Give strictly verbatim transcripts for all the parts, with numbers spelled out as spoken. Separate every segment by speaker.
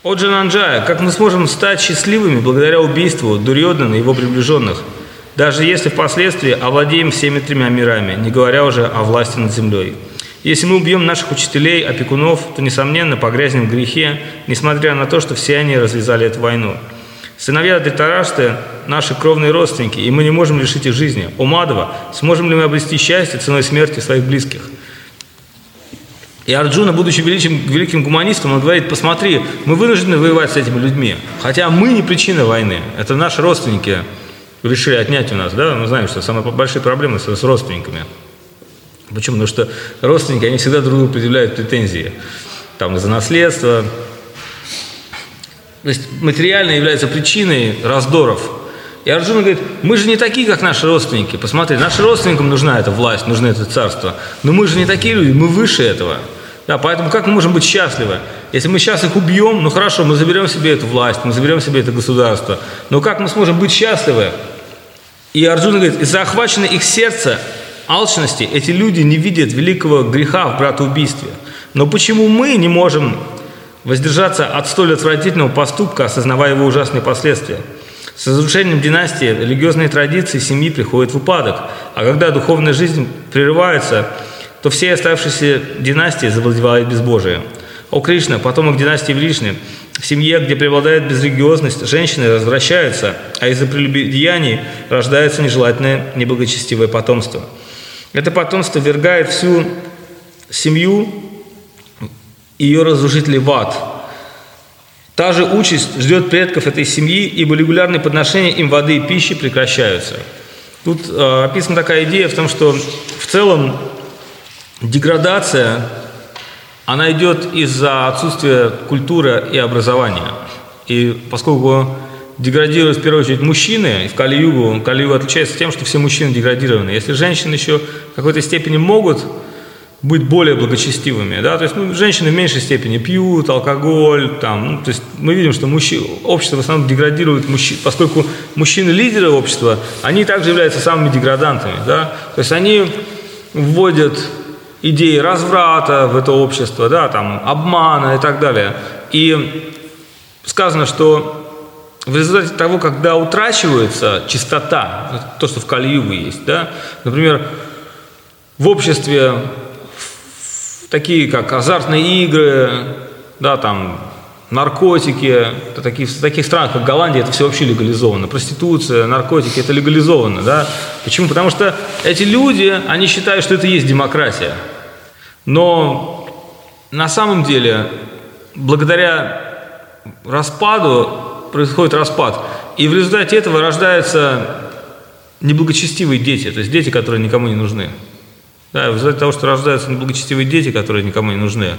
Speaker 1: О Джананджая, как мы сможем стать счастливыми благодаря убийству Дурьодана и его приближенных, даже если впоследствии овладеем всеми тремя мирами, не говоря уже о власти над землей. Если мы убьем наших учителей, опекунов, то, несомненно, погрязнем в грехе, несмотря на то, что все они развязали эту войну. Сыновья Дритарашты – наши кровные родственники, и мы не можем лишить их жизни. О Мадхава, сможем ли мы обрести счастье ценой смерти своих близких? И Арджуна, будучи великим, великим гуманистом, он говорит: посмотри, мы вынуждены воевать с этими людьми, хотя мы не причина войны, это наши родственники решили отнять у нас, да? Мы знаем, что самые большие проблемы с родственниками. Почему? Потому что родственники, они всегда друг другу предъявляют претензии, там, из-за наследства. То есть материально является причиной раздоров. И Арджуна говорит: мы же не такие, как наши родственники. Посмотри, нашим родственникам нужна эта власть, нужно это царство. Но мы же не такие люди, мы выше этого. Да, поэтому как мы можем быть счастливы? Если мы сейчас их убьем, ну хорошо, мы заберем себе эту власть, мы заберем себе это государство. Но как мы сможем быть счастливы? И Арджуна говорит: из-за охваченной их сердца алчности эти люди не видят великого греха в братоубийстве. Но почему мы не можем воздержаться от столь отвратительного поступка, осознавая его ужасные последствия? С разрушением династии религиозные традиции семьи приходят в упадок, а когда духовная жизнь прерывается, то все оставшиеся династии завладевают безбожием. О Кришна, потомок династии Вришни, в семье, где преобладает безрелигиозность, женщины развращаются, а из-за прелюбодеяний рождается нежелательное, неблагочестивое потомство. Это потомство ввергает всю семью и ее разрушителей в ад. Та же участь ждет предков этой семьи, ибо регулярные подношения им воды и пищи прекращаются. Тут э, описана такая идея в том, что в целом деградация, она идет из-за отсутствия культуры и образования. И поскольку деградируют в первую очередь мужчины, и в Кали-югу, Кали-юга отличается тем, что все мужчины деградированы. Если женщины еще в какой-то степени могут быть более благочестивыми, да, то есть ну, женщины в меньшей степени пьют, алкоголь, там, ну, то есть мы видим, что мужчи... общество в основном деградирует, мужчин, поскольку мужчины-лидеры общества, они также являются самыми деградантами, да, то есть они вводят идеи разврата в это общество, да, там, обмана и так далее. И сказано, что в результате того, когда утрачивается чистота, то, что в Кали-югу есть, да, например, в обществе такие, как азартные игры, да, там, наркотики, в таких, в таких странах, как Голландия, это все вообще легализовано. Проституция, наркотики, это легализовано, да. Почему? Потому что эти люди, они считают, что это и есть демократия. Но на самом деле, благодаря распаду, происходит распад. И в результате этого рождаются неблагочестивые дети, то есть дети, которые никому не нужны. Да, в результате того, что рождаются неблагочестивые дети, которые никому не нужны,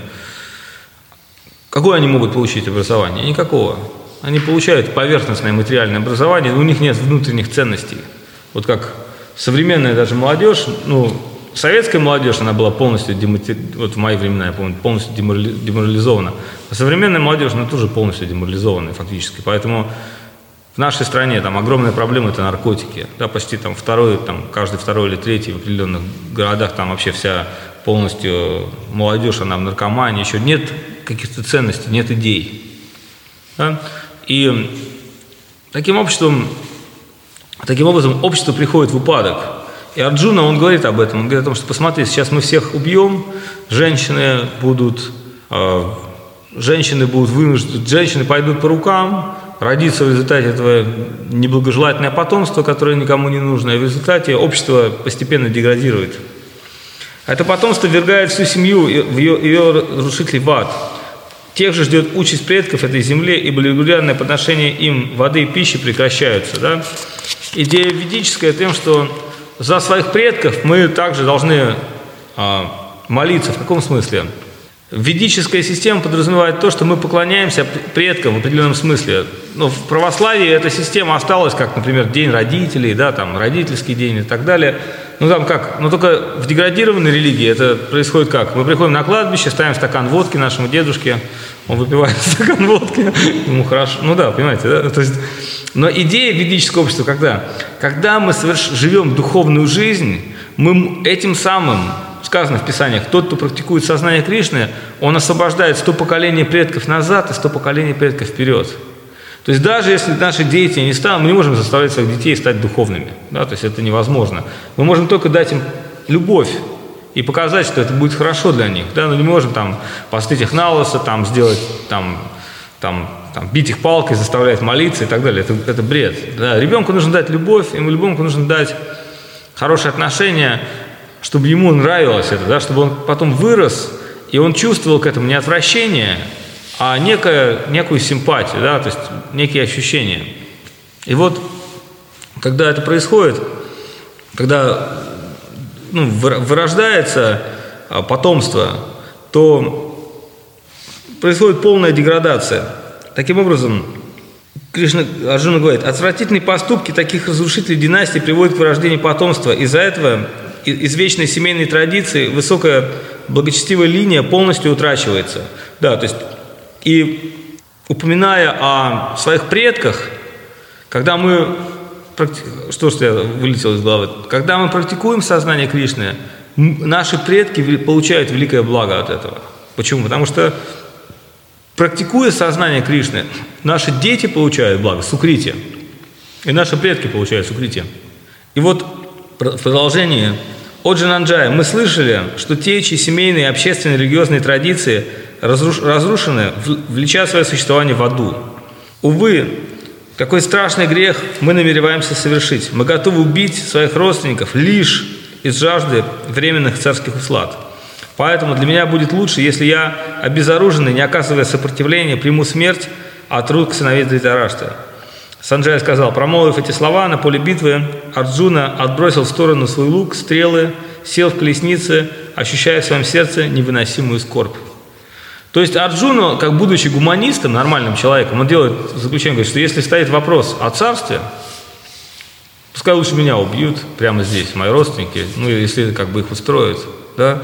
Speaker 1: какое они могут получить образование? Никакого. Они получают поверхностное материальное образование, но у них нет внутренних ценностей. Вот как современная даже молодежь, ну, советская молодежь, она была полностью, демати... вот в мои времена, я помню, полностью деморализована. А современная молодежь, она тоже полностью деморализована фактически. Поэтому в нашей стране там огромная проблема – это наркотики. Да, почти там второй, там, каждый второй или третий в определенных городах, там вообще вся полностью молодежь, она в наркомании, еще нет каких-то ценностей, нет идей. Да? И таким обществом, таким образом общество приходит в упадок. И Арджуна, он говорит об этом, он говорит о том, что посмотри, сейчас мы всех убьем, женщины будут, э, женщины будут вынуждены, женщины пойдут по рукам, родится в результате этого неблагожелательное потомство, которое никому не нужно, и в результате общество постепенно деградирует. Это потомство ввергает всю семью, ее, ее разрушителей в ад. Тех же ждет участь предков этой земле, ибо регулярное подношение им воды и пищи прекращаются. Да? Идея ведическая тем, что за своих предков мы также должны а, молиться. В каком смысле? Ведическая система подразумевает то, что мы поклоняемся предкам в определенном смысле. Но в православии эта система осталась, как, например, День родителей, да, там, родительский день и так далее. Ну, там как? Но только в деградированной религии это происходит как? Мы приходим на кладбище, ставим стакан водки нашему дедушке, он выпивает стакан водки, ему хорошо. Ну да, понимаете, да? То есть, но идея ведического общества когда? Когда мы соверш... живем духовную жизнь, мы этим самым сказано в Писаниях, тот, кто практикует сознание Кришны, он освобождает сто поколений предков назад и сто поколений предков вперед. То есть даже если наши дети не станут, мы не можем заставлять своих детей стать духовными. Да? То есть это невозможно. Мы можем только дать им любовь и показать, что это будет хорошо для них. Да? Но не можем там постричь их на лысо, там, сделать, там, там, там, бить их палкой, заставлять молиться и так далее. Это, это бред. Да? Ребенку нужно дать любовь, ему ребенку нужно дать хорошие отношения, чтобы ему нравилось это, да? Чтобы он потом вырос, и он чувствовал к этому не отвращение, а некое, некую симпатию, да, то есть некие ощущения. И вот, когда это происходит, когда ну, вырождается потомство, то происходит полная деградация. Таким образом, Кришна, Арджуна говорит, отвратительные поступки таких разрушителей династий приводят к вырождению потомства. Из-за этого из вечной семейной традиции высокая благочестивая линия полностью утрачивается. Да, то есть и упоминая о своих предках, когда мы, что ж я вылетел из головы, когда мы практикуем сознание Кришны, наши предки получают великое благо от этого. Почему? Потому что, практикуя сознание Кришны, наши дети получают благо, сукрити, и наши предки получают сукрити. И вот в продолжении от Джананджая мы слышали, что те, чьи семейные, общественные, религиозные традиции разруш, разрушены, влечат свое существование в аду. Увы, какой страшный грех мы намереваемся совершить. Мы готовы убить своих родственников лишь из жажды временных царских услад. Поэтому для меня будет лучше, если я, обезоруженный, не оказывая сопротивления, приму смерть от рук сыновей Дритараштры. Санджай сказал, промолвив эти слова, на поле битвы Арджуна отбросил в сторону свой лук, стрелы, сел в колеснице, ощущая в своем сердце невыносимую скорбь. То есть Арджуна, как будучи гуманистом, нормальным человеком, он делает заключение, говорит, что если стоит вопрос о царстве, пускай лучше меня убьют прямо здесь, мои родственники, ну, если как бы их устроят, да,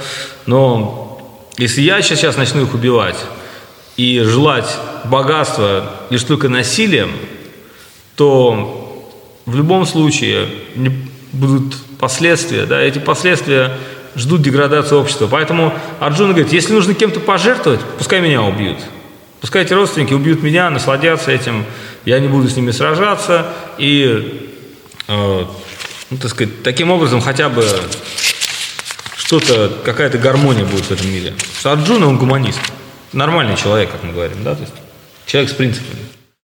Speaker 1: но если я сейчас начну их убивать и желать богатства лишь только насилием, то в любом случае будут последствия, да, эти последствия ждут деградации общества. Поэтому Арджуна говорит, если нужно кем-то пожертвовать, пускай меня убьют. Пускай эти родственники убьют меня, насладятся этим, я не буду с ними сражаться, и, э, ну, так сказать, таким образом хотя бы что-то, какая-то гармония будет в этом мире. Что Арджуна, он гуманист, нормальный человек, как мы говорим, да, то есть человек с принципами.